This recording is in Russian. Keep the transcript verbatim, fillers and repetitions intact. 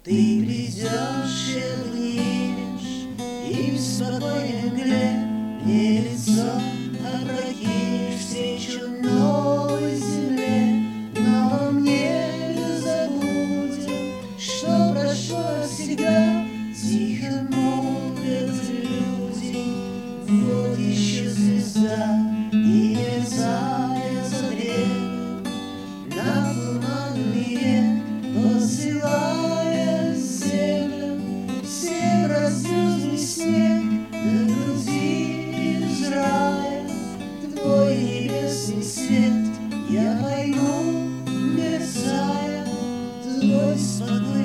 Ты придешь и отнимешь, и в спокойной мгле мне лицо опрокинешь встречу новой земле. Но мне не забудем, что прошло всегда. Тихо молвят люди, вот еще звезда, и мерцая за древом на туманный век, посылая землям северо-звездный снег. На груди из рая твой небесный свет я пойму, мерцая, твой спокойный